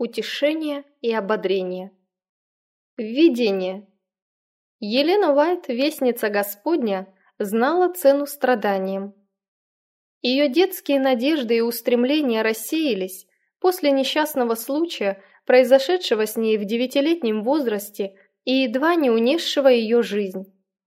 утешение и ободрение. Введение. Елена Уайт, вестница Господня, знала цену страданиям. Ее детские надежды и устремления рассеялись после несчастного случая, произошедшего с ней в 9-летнем возрасте и едва не унесшего ее жизнь.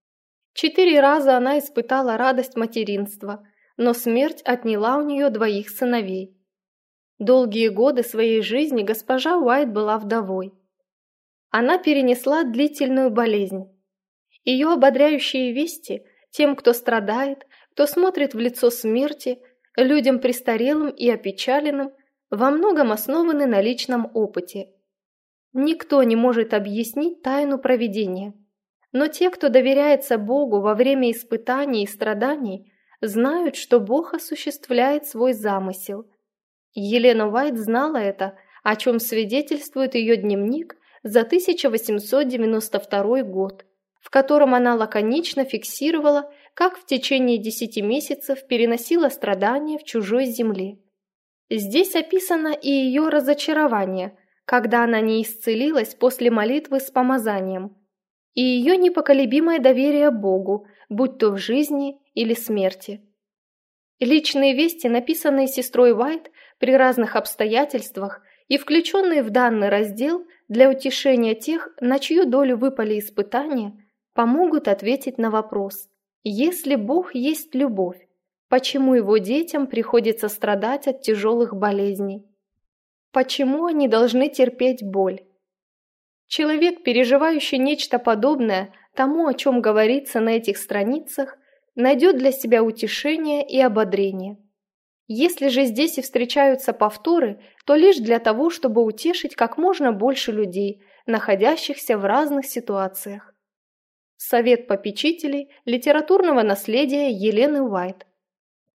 4 раза она испытала радость материнства, но смерть отняла у нее 2 сыновей. Долгие годы своей жизни госпожа Уайт была вдовой. Она перенесла длительную болезнь. Ее ободряющие вести тем, кто страдает, кто смотрит в лицо смерти, людям престарелым и опечаленным, во многом основаны на личном опыте. Никто не может объяснить тайну провидения, но те, кто доверяется Богу во время испытаний и страданий, знают, что Бог осуществляет свой замысел. Елена Уайт знала это, о чем свидетельствует ее дневник за 1892 год, в котором она лаконично фиксировала, как в течение 10 месяцев переносила страдания в чужой земле. Здесь описано и ее разочарование, когда она не исцелилась после молитвы с помазанием, и ее непоколебимое доверие Богу, будь то в жизни или смерти. Личные вести, написанные сестрой Уайт при разных обстоятельствах и включенные в данный раздел для утешения тех, на чью долю выпали испытания, помогут ответить на вопрос: если Бог есть любовь, почему Его детям приходится страдать от тяжелых болезней? Почему они должны терпеть боль? Человек, переживающий нечто подобное тому, о чем говорится на этих страницах, найдет для себя утешение и ободрение. Если же здесь и встречаются повторы, то лишь для того, чтобы утешить как можно больше людей, находящихся в разных ситуациях. Совет попечителей литературного наследия Елены Уайт.